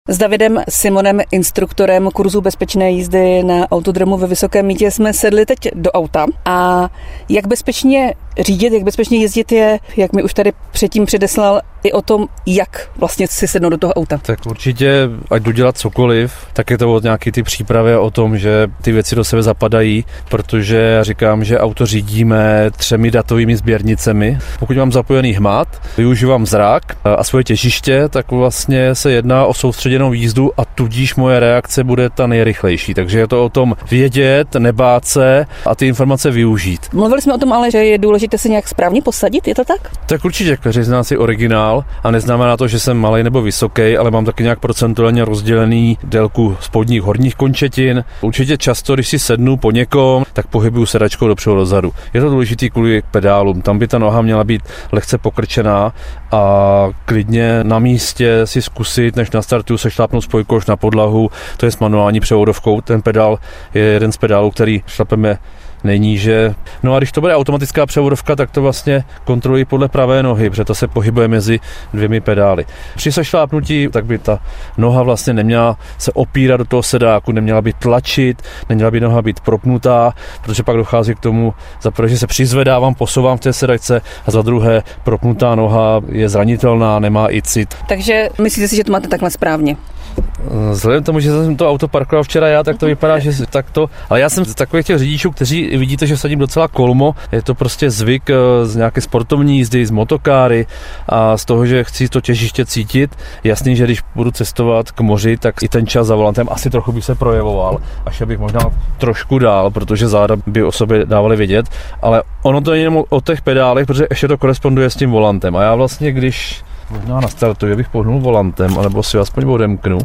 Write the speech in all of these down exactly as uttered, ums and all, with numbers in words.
S Davidem Simonem, instruktorem kurzu bezpečné jízdy na autodromu ve Vysokém Mýtě, jsme sedli teď do auta a jak bezpečně řídit, jak bezpečně jezdit je, jak mi už tady předtím předeslal, i o tom, jak vlastně si sednout do toho auta. Tak určitě, ať jdu dělat cokoliv, tak je to od nějaký ty přípravy o tom, že ty věci do sebe zapadají, protože já říkám, že auto řídíme třemi datovými sběrnicemi. Pokud mám zapojený hmat, využívám zrak a svoje těžiště, tak vlastně se jedná o soustředěnou jízdu a tudíž moje reakce bude ta nejrychlejší. Takže je to o tom vědět, nebát se a ty informace využít. Mluvili jsme o tom ale, že je důležité se nějak správně posadit, je to tak? Tak určitě, každý z nás je originál a neznamená to, že jsem malej nebo vysoký, ale mám taky nějak procentuálně rozdělený délku spodních horních končetin. Určitě často, když si sednu po někom, tak pohybuju sedačkou dopředu dozadu. Je to důležitý kvůli pedálům. Tam by ta noha měla být lehce pokrčená a klidně na místě si zkusit, než nastartuju, se šlápnout spojkou na podlahu. To je s manuální převodovkou. Ten pedál je jeden z pedálů, který šlapeme nejníže. No a když to bude automatická převodovka, tak to vlastně kontroluji podle pravé nohy, protože to se pohybuje mezi dvěmi pedály. Při sešlápnutí, tak by ta noha vlastně neměla se opírat do toho sedáku, neměla by tlačit, neměla by noha být propnutá, protože pak dochází k tomu, za prvé, že se přizvedávám, posouvám v té sedačce a za druhé propnutá noha je zranitelná, nemá i cit. Takže myslíte si, že to máte takhle správně? Vzhledem k tomu, že jsem to auto parkoval včera já, tak to vypadá, že tak to. Ale já jsem z takových těch řidičů, kteří vidíte, že sadím docela kolmo. Je to prostě zvyk z nějaké sportovní jízdy, z motokáry a z toho, že chci to těžiště cítit. Jasný, že když budu cestovat k moři, tak i ten čas za volantem asi trochu by se projevoval. Až bych možná trošku dál, protože záda by o sobě dávali vědět. Ale ono to je jenom o těch pedálech, protože ještě to koresponduje s tím volantem. A já vlastně, když možná nastartuji, bych pohnul volantem, anebo si aspoň odemknu.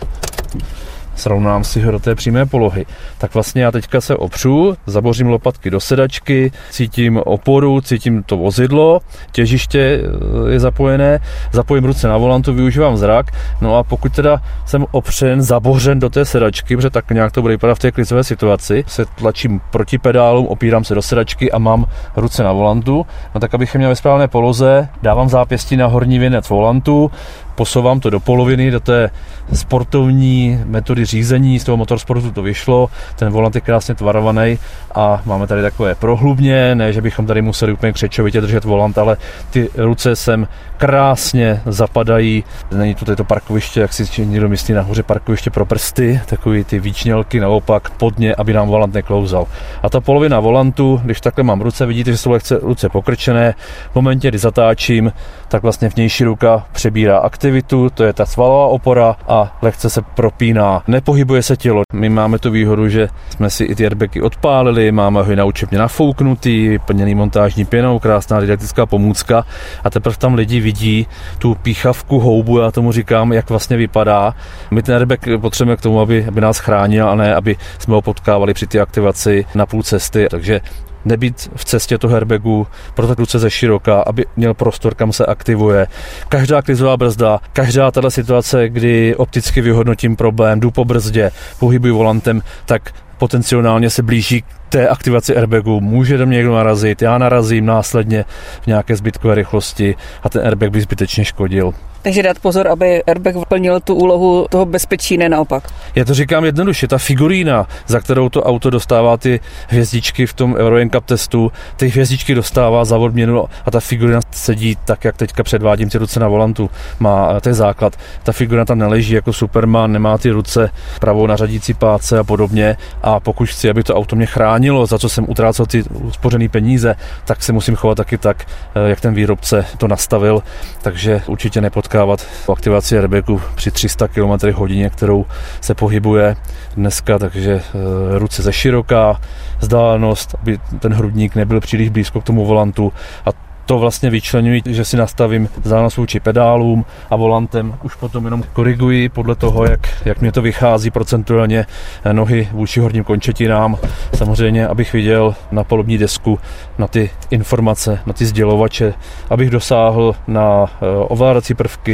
Srovnám si ho do té přímé polohy. Tak vlastně já teďka se opřu, zabořím lopatky do sedačky, cítím oporu, cítím to vozidlo, těžiště je zapojené, zapojím ruce na volantu, využívám zrak. No a pokud teda jsem opřen, zabořen do té sedačky, protože tak nějak to bude vypadat v té krizové situaci, se tlačím proti pedálům, opírám se do sedačky a mám ruce na volantu, no tak abych je měl ve správné poloze, dávám zápěstí na horní věnec volantu, posouvám to do poloviny, do té sportovní metody řízení, z toho motorsportu to vyšlo, ten volant je krásně tvarovaný a máme tady takové prohlubně, ne, že bychom tady museli úplně křečovitě držet volant, ale ty ruce sem krásně zapadají, není tu to parkoviště, jak si někdo myslí nahoře parkoviště pro prsty, takový ty výčnělky naopak pod ně, aby nám volant neklouzal. A ta polovina volantu, když takhle mám ruce, vidíte, že jsou lehce ruce pokrčené, v momentě, kdy zatáčím, tak vlastně vnější ruka přebírá aktivitu, to je ta svalová opora a lehce se propíná. Nepohybuje se tělo. My máme tu výhodu, že jsme si i ty airbagy odpálili, máme ho i na učebně nafouknutý, plněný montážní pěnou, krásná didaktická pomůcka a teprve tam lidi vidí tu píchavku, houbu, já tomu říkám, jak vlastně vypadá. My ten airbag potřebujeme k tomu, aby, aby nás chránil a ne, aby jsme ho potkávali při té aktivaci na půl cesty, takže nebýt v cestě toho airbagu, proto ruce ze široka, aby měl prostor, kam se aktivuje. Každá krizová brzda, každá tato situace, kdy opticky vyhodnotím problém, jdu po brzdě, pohybuji volantem, tak potenciálně se blíží k té aktivaci airbagu. Může do mě někdo narazit, já narazím následně v nějaké zbytkové rychlosti a ten airbag by zbytečně škodil. Takže dát pozor, aby airbag vyplnil tu úlohu toho bezpečí, ne naopak. Já to říkám jednoduše, ta figurína, za kterou to auto dostává ty hvězdičky v tom Euro N C A P testu, ty hvězdičky dostává za odměnu a ta figurína sedí tak, jak teďka předvádím ty ruce na volantu. Má, to je základ. Ta figurina tam neleží jako Superman, nemá ty ruce, pravou na řadící páce a podobně a pokud chci, aby to auto mě chránilo, za co jsem utrácel ty uspořený peníze, tak se musím chovat taky tak, jak ten výrobce to nastavil, takže určitě nepotkávat aktivaci airbagu při tři sta kilometrů hodině, kterou se pohybuje dneska, takže ruce ze široká, vzdálenost, aby ten hrudník nebyl příliš blízko k tomu volantu a to vlastně vyčleňuji, že si nastavím vzdálenost vůči pedálům a volantem už potom jenom koriguji podle toho, jak, jak mě to vychází procentuálně nohy vůči horním končetinám. Samozřejmě, abych viděl na palubní desku na ty informace, na ty sdělovače, abych dosáhl na ovládací prvky,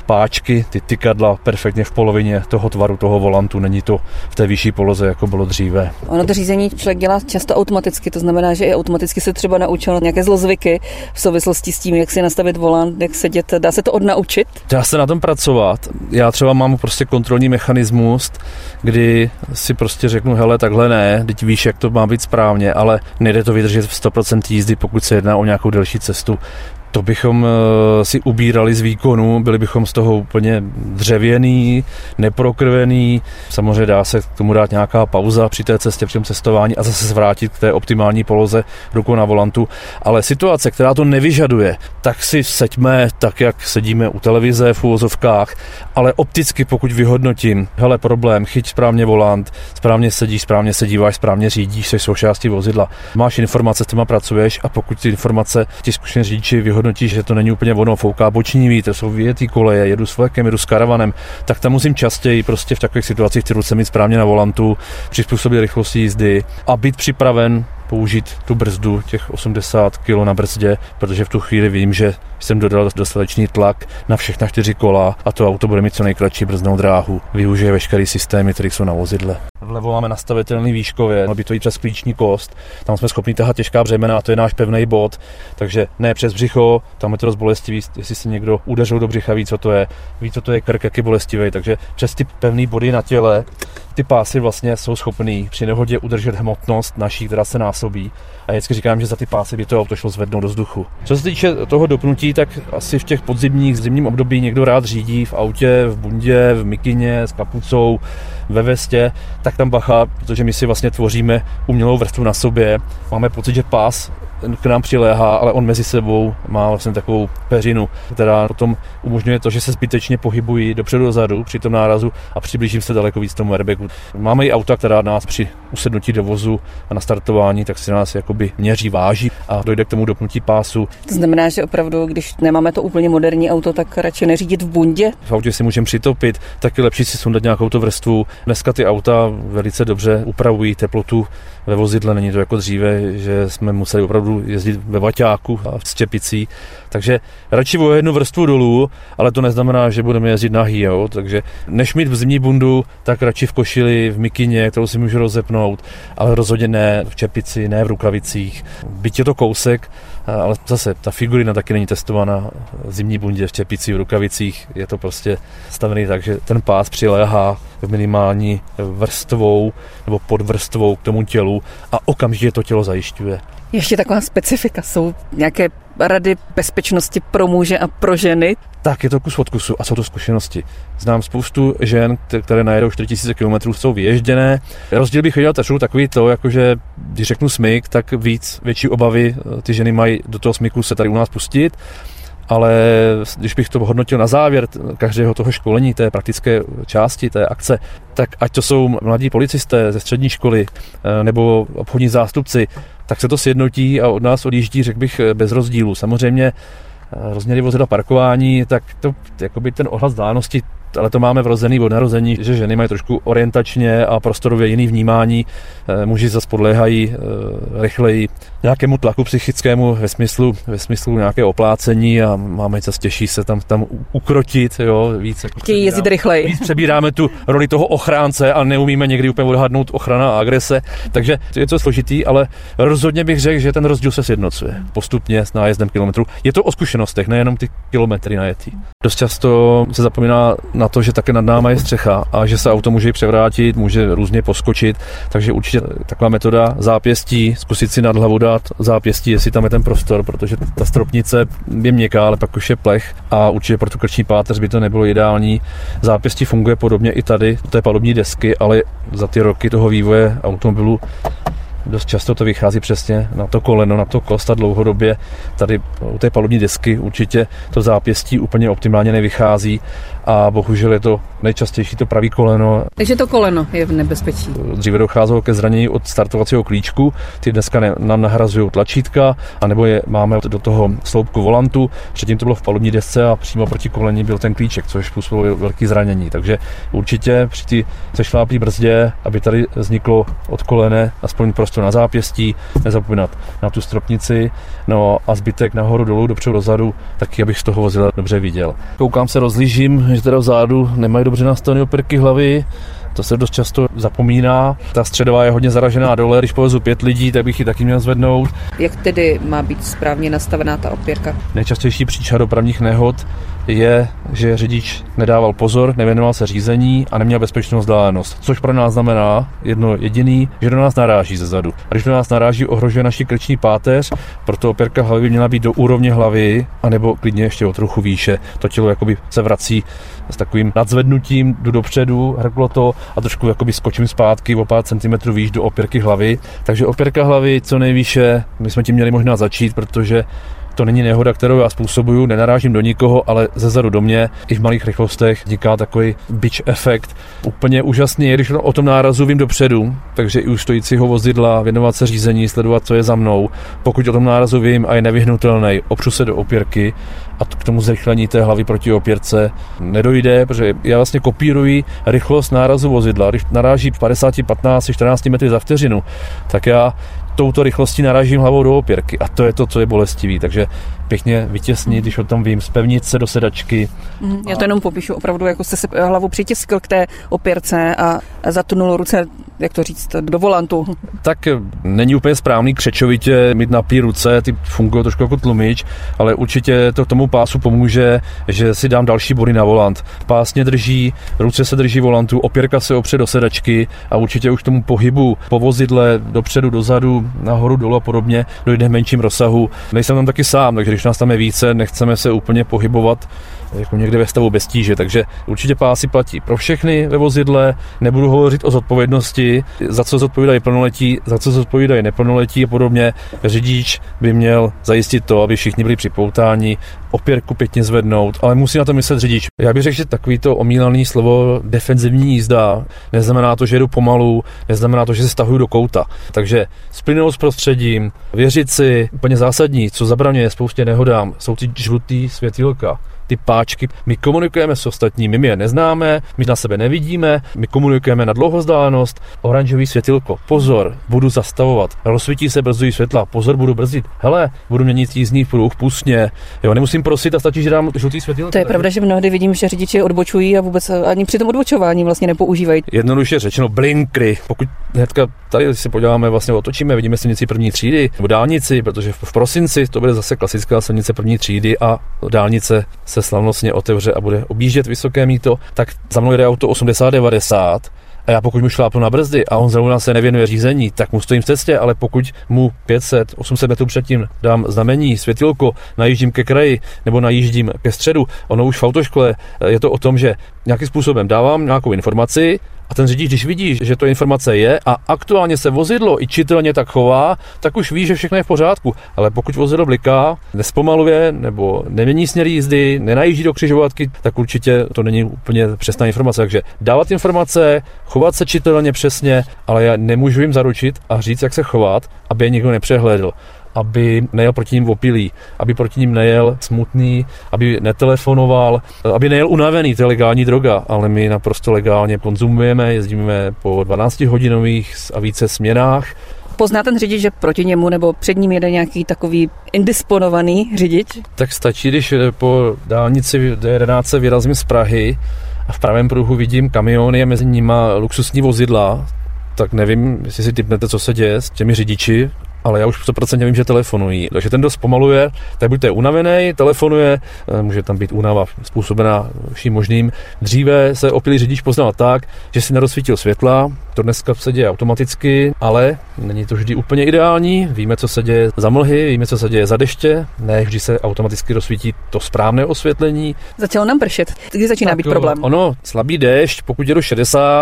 páčky, ty tykadla perfektně v polovině toho tvaru toho volantu, není to v té vyšší poloze, jako bylo dříve. Ono to řízení člověk dělá často automaticky, to znamená, že i automaticky se třeba naučil nějaké zlozvyky v souvislosti s tím, jak si nastavit volant, jak sedět, dá se to odnaučit? Dá se na tom pracovat. Já třeba mám prostě kontrolní mechanismus, kdy si prostě řeknu, hele, takhle ne, teď víš, jak to má být správně, ale nejde to vydržet v sto procent jízdy, pokud se jedná o nějakou delší cestu. To bychom si ubírali z výkonu, byli bychom z toho úplně dřevěný, neprokrvený. Samozřejmě dá se k tomu dát nějaká pauza při té cestě, při tom cestování a zase se vrátit k té optimální poloze rukou na volantu. Ale situace, která to nevyžaduje, tak si seďme tak, jak sedíme u televize v uvozovkách, ale opticky, pokud vyhodnotím, hele, problém, chyť správně volant, správně sedíš, správně se díváš, správně řídíš, jsi součástí vozidla, máš informace, s těma pracuješ a pokud ty informace ti zkušení řidiči vyhodnotíš, že to není úplně ono, fouká boční vítr, jsou vyjetý koleje, jedu s vlekem, jedu s karavanem, tak tam musím častěji prostě v takových situacích ty ruce mít správně na volantu, přizpůsobit rychlosti jízdy a být připraven použít tu brzdu, těch osmdesát kilogramů na brzdě, protože v tu chvíli vím, že jsem dodal dostatečný tlak na všechna čtyři kola a to auto bude mít co nejkratší brzdnou dráhu. Využije veškeré systémy, které jsou na vozidle. Vlevo máme nastavitelný výškově, měl by to jít přes klíční kost, tam jsme schopni tahat těžká břemena a to je náš pevný bod, takže ne přes břicho, tam je to dost bolestivý, jestli se někdo udeřil do břicha, ví, co to je, ví, co to je krk, jak je bolestivý, takže přes ty pevný body na těle ty pásy vlastně jsou schopný při nehodě udržet hmotnost naší, která se násobí. A vždycky říkám, že za ty pásy by to auto šlo zvednout do vzduchu. Co se týče toho dopnutí, tak asi v těch podzimních, zimním období někdo rád řídí v autě, v bundě, v mikině, s kapucou, ve vestě, tak tam bacha, protože my si vlastně tvoříme umělou vrstvu na sobě. Máme pocit, že pás k nám přiléhá, ale on mezi sebou má vlastně takovou peřinu, která potom umožňuje to, že se zbytečně pohybují dopředu dozadu při tom nárazu a přiblížím se daleko víc tomu airbagu. Máme i auta, která nás při usednutí do vozu a na startování, tak si nás jakoby měří, váží a dojde k tomu dopnutí pásu. To znamená, že opravdu, když nemáme to úplně moderní auto, tak radši neřídit v bundě? V autě si můžeme přitopit, tak je lepší si sundat nějakou to vrstvu. Dneska ty auta velice dobře upravují teplotu ve vozidle, není to jako dříve, že jsme museli opravdu jezdit ve vaťáku a v stěpicí, takže radši o jednu vrstvu dolů, ale to neznamená, že budeme jezdit nahý, jo? Takže než mít v zimní bundu, tak radši v košili, v mikině, kterou si můžu rozepnout, ale rozhodně ne v čepici, ne v rukavicích. Byť je to kousek, ale zase ta figurina taky není testovaná v zimní bundě, v čepici, v rukavicích, je to prostě stavený tak, že ten pás přiléhá v minimální vrstvou nebo podvrstvou k tomu tělu a okamžitě to tělo zajišťuje. Ještě taková specifika, jsou nějaké rady bezpečnosti pro muže a pro ženy? Tak je to kus od kusu a jsou to zkušenosti. Znám spoustu žen, které najedou čtyři tisíce kilometrů, jsou vyježděné. Rozdíl bych viděl tašku takový to, jakože když řeknu smyk, tak víc, větší obavy ty ženy mají do toho smyku se tady u nás pustit. Ale když bych to hodnotil na závěr každého toho školení, té praktické části, té akce, tak ať to jsou mladí policisté ze střední školy nebo obchodní zástupci, tak se to sjednotí a od nás odjíždí, řekl bych, bez rozdílu. Samozřejmě rozměry vozidla, parkování, tak to jakoby ten odhad vzdálenosti, ale to máme vrozený od narození, že ženy mají trošku orientačně a prostorově jiný vnímání, muži zase podléhají rychleji nějakému tlaku psychickému ve smyslu, ve smyslu nějaké oplácení a máme zase těžší se tam, tam ukrotit, jo, víc. Jako chtějí jezdit rychleji. Víc přebíráme tu roli toho ochránce a neumíme někdy úplně odhadnout ochrana a agrese, takže je to složitý, ale rozhodně bych řekl, že ten rozdíl se sjednocuje postupně s nájezdem kilometrů. Je to o zkušenostech, nejenom ty kilometry najetý. Dost často se zapomíná na to, že také nad náma je střecha a že se auto může převrátit, může různě poskočit, takže určitě taková metoda zápěstí, zkusit si nad hlavu dát zápěstí, jestli tam je ten prostor, protože ta stropnice je měkká, ale pak už je plech a určitě pro tu krční páteř by to nebylo ideální. Zápěstí funguje podobně i tady, to je palubní desky, ale za ty roky toho vývoje automobilu dost často to vychází přesně na to koleno, na to kost a dlouhodobě tady u té palubní desky určitě to zápěstí úplně optimálně nevychází a bohužel je to nejčastější to pravý koleno. Takže to koleno je v nebezpečí. Dříve docházelo ke zranění od startovacího klíčku, ty dneska ne, nám nahrazují tlačítka, anebo je máme do toho sloupku volantu, předtím to bylo v palubní desce a přímo proti koleni byl ten klíček, což způsobilo velké zranění. Takže určitě při té sešláplý brzdě, aby tady vzniklo od kolene aspoň prostor na zápěstí, nezapomínat na tu stropnici, no a zbytek nahoru, dolů, dopředu, dozadu, taky abych z toho vozidla dobře viděl. Koukám se, rozlížím, že teda vzadu nemají dobře nastavené opěrky hlavy. To se dost často zapomíná. Ta středová je hodně zaražená dole, když povezu pět lidí, tak bych ji taky měl zvednout. Jak tedy má být správně nastavená ta opěrka? Nejčastější příčina dopravních nehod je, že řidič nedával pozor, nevěnoval se řízení a neměl bezpečnou vzdálenost. Což pro nás znamená jedno jediný, že do nás naráží zezadu. A když do nás naráží, ohrožuje naši krční páteř, proto opěrka hlavy by měla být do úrovně hlavy, anebo klidně ještě o trochu výše. To tělo jakoby se vrací s takovým nadzvednutím, jdu dopředu, hrklo to a trošku jakoby skočím zpátky o pár centimetrů výš do opěrky hlavy. Takže opěrka hlavy co nejvýše, my jsme tím měli možná začít, protože to není nehoda, kterou já způsobuju, nenarážím do nikoho, ale zezadu do mě i v malých rychlostech vzniká takový bitch efekt. Úplně úžasný je, když o tom nárazu vím dopředu, takže i u stojícího vozidla věnovat se řízení, sledovat, co je za mnou. Pokud o tom nárazu vím a je nevyhnutelný, opřu se do opěrky a k tomu zrychlení té hlavy proti opěrce nedojde, protože já vlastně kopíruji rychlost nárazu vozidla. Když naráží padesát, patnáct, čtrnáct metry za vteřinu, tak já touto rychlostí narážím hlavou do opěrky a to je to, co je bolestivý, takže pěkně vytěsnit, když o tom vím, zpevnit se do sedačky. Mm, já to jenom popíšu opravdu, jako jste se hlavu přitiskl k té opěrce a zatunul ruce, jak to říct, do volantu. Tak není úplně správný křečovitě mít napí ruce, ty fungují trošku jako tlumič, ale určitě to tomu pásu pomůže, že si dám další body na volant. Pás mě drží, ruce se drží volantu, opěrka se opře do sedačky a určitě už k tomu pohybu po vozidle dopředu, dozadu, nahoru, dolů a podobně dojde v menším rozsahu. Nejsem tam taky sám, takže když nás tam je více, nechceme se úplně pohybovat jako někde ve stavu bez tíže, takže určitě pásy platí pro všechny ve vozidle, nebudu hovořit o zodpovědnosti, za co zodpovídají plnoletí, za co zodpovídají neplnoletí a podobně. Řidič by měl zajistit to, aby všichni byli připoutáni, opěrku pěkně zvednout, ale musí na to myslet řidič. Já bych řekl, že takovýto omílaný slovo defenzivní jízda neznamená to, že jedu pomalu, neznamená to, že se stahuju do kouta. Takže s plynnou s prostředím, věřit si, úplně zásadní, co zabraňuje spoustě nehodám, jsou ty žlutý světýlka. Ty páčky. My komunikujeme s ostatními, my je neznáme, my na sebe nevidíme, my komunikujeme na dlouhou vzdálenost. Oranžový světilko, pozor, budu zastavovat. Rozsvítí se, brzdují světla, pozor, budu brzdit. Hele, budu měnit jízdní pruh, pustně. Jo, nemusím prosit a stačí, že dám žlutý světilko. To je pravda, že mnohdy vidím, že řidiči odbočují a vůbec ani při tom odbočování vlastně nepoužívají. Jednoduše řečeno blinkry. Pokud hnedka tady si podíváme, vlastně otočíme, vidíme silnici první třídy nebo dálnici, protože v prosinci to bude zase klasická silnice první třídy a dálnice se slavnostně otevře a bude objíždět Vysoké Mýto, tak za mnou jde auto osmdesát devadesát a já pokud mu šlápnu na brzdy a on zrovna se nevěnuje řízení, tak mu stojím v cestě, ale pokud mu pět set, osm set metrů předtím dám znamení, světilko, najíždím ke kraji nebo najíždím ke středu, ono už v autoškole je to o tom, že nějakým způsobem dávám nějakou informaci a ten řidič, když vidí, že to informace je a aktuálně se vozidlo i čitelně tak chová, tak už ví, že všechno je v pořádku. Ale pokud vozidlo bliká, nespomaluje nebo nemění směr jízdy, nenajíždí do křižovatky, tak určitě to není úplně přesná informace. Takže dávat informace, chovat se čitelně přesně, ale já nemůžu jim zaručit a říct, jak se chovat, aby je někdo nepřehlédl, aby nejel proti ním opilý, aby proti ním nejel smutný, aby netelefonoval, aby nejel unavený, to je legální droga, ale my naprosto legálně konzumujeme, jezdíme po dvanáctihodinových a více směnách. Pozná ten řidič, že proti němu nebo před ním jede nějaký takový indisponovaný řidič? Tak stačí, když po dálnici D jedenáct vyrazím z Prahy a v pravém pruhu vidím kamiony a mezi nima luxusní vozidla, tak nevím, jestli si tipnete, co se děje s těmi řidiči, ale já už sto procent vím, že telefonují. Takže ten, kdo zpomaluje, tak buď to je unavený, telefonuje, může tam být únava způsobená vším možným. Dříve se opilý řidič poznal tak, že si nerozsvítil světla, to dneska se děje automaticky, ale není to vždy úplně ideální. Víme, co se děje za mlhy, víme, co se děje za deště, ne vždy se automaticky rozsvítí to správné osvětlení. Začalo nám pršet, kdy začíná tak být problém? Ono, slabý déšť, pokud jedu šedesát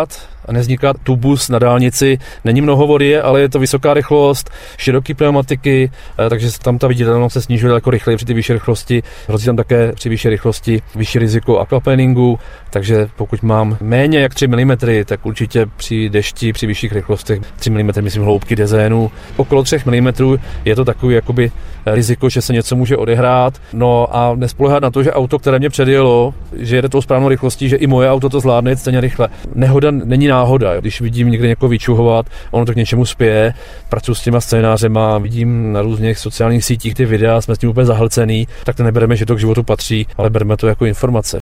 nevzniká tubus na dálnici, není mnoho vody, ale je to vysoká rychlost, široké pneumatiky, takže tam ta viditelnost se snižuje daleko rychleji při ty vyšší rychlosti. Hrozí tam také při vyšší rychlosti vyšší riziko aquaplaningu, takže pokud mám méně jak tři milimetry, tak určitě při dešti, při vyšších rychlostech tři milimetry, myslím hloubky dezénu, okolo tři milimetry je to takový jakoby riziko, že se něco může odehrát. No a nespoléhat na to, že auto, které mě předjelo, že jede tou správnou rychlostí, že i moje auto to zvládne stejně rychle. Nehoda není náhoda. Když vidím někde někoho vyčuhovat, ono to k něčemu spěje. Pracuji s těma scénářema, vidím na různých sociálních sítích ty videa, jsme s tím úplně zahlcený, tak to nebereme, že to k životu patří, ale bereme to jako informace.